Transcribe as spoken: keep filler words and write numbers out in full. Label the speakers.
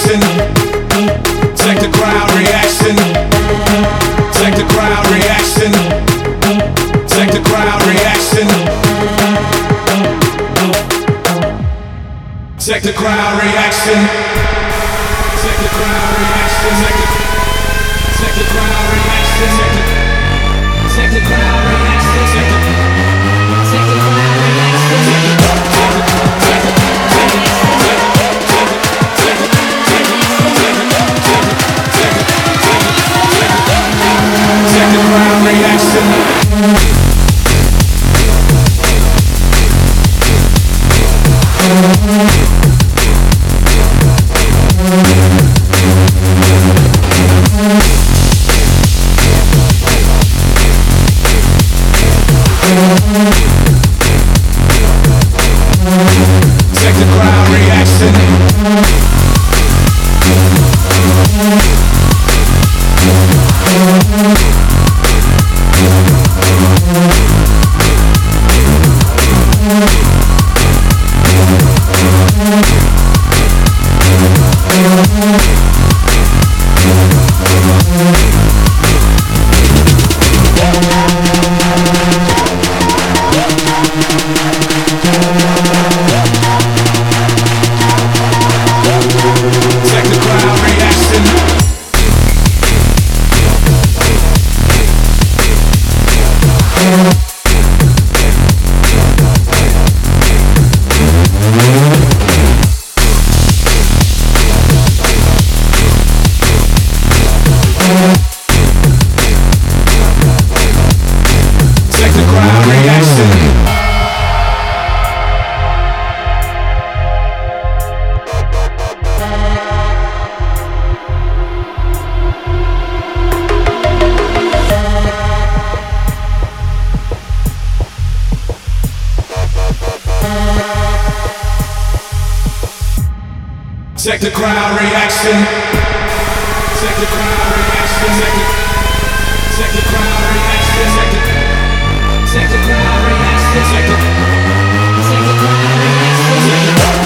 Speaker 1: reaction. Check the crowd reaction. Check the crowd reaction. Check the crowd reaction. Check the crowd reaction. Check the crowd reaction. Check the crowd reaction. Check the crowd reaction. Check the check the crowd reaction. Check the check the crowd reaction. Check the crowd reaction. Check the crowd reaction. Check the crowd reaction. Check the crowd reaction. Check the crowd reaction. Check the check the crowd reaction. Check the